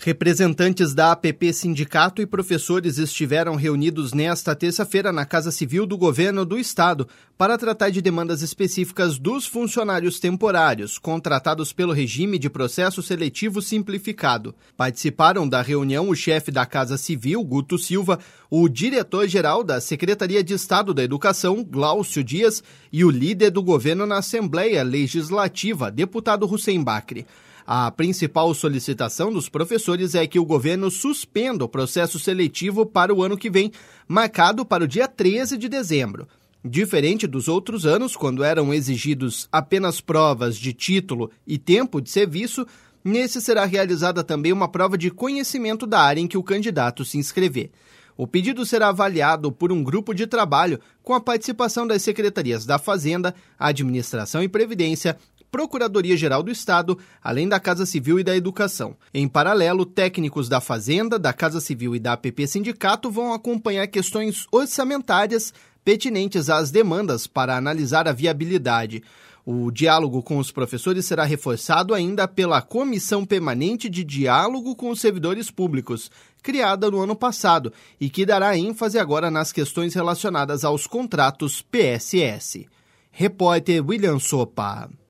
Representantes da APP Sindicato e professores estiveram reunidos nesta terça-feira na Casa Civil do Governo do Estado para tratar de demandas específicas dos funcionários temporários, contratados pelo regime de processo seletivo simplificado. Participaram da reunião o chefe da Casa Civil, Guto Silva, o diretor-geral da Secretaria de Estado da Educação, Glaucio Dias, e o líder do governo na Assembleia Legislativa, deputado Hussein Bakri. A principal solicitação dos professores é que o governo suspenda o processo seletivo para o ano que vem, marcado para o dia 13 de dezembro. Diferente dos outros anos, quando eram exigidos apenas provas de título e tempo de serviço, nesse será realizada também uma prova de conhecimento da área em que o candidato se inscrever. O pedido será avaliado por um grupo de trabalho com a participação das secretarias da Fazenda, Administração e Previdência, Procuradoria-Geral do Estado, além da Casa Civil e da Educação. Em paralelo, técnicos da Fazenda, da Casa Civil e da APP Sindicato vão acompanhar questões orçamentárias pertinentes às demandas para analisar a viabilidade. O diálogo com os professores será reforçado ainda pela Comissão Permanente de Diálogo com os Servidores Públicos, criada no ano passado, e que dará ênfase agora nas questões relacionadas aos contratos PSS. Repórter William Sopa.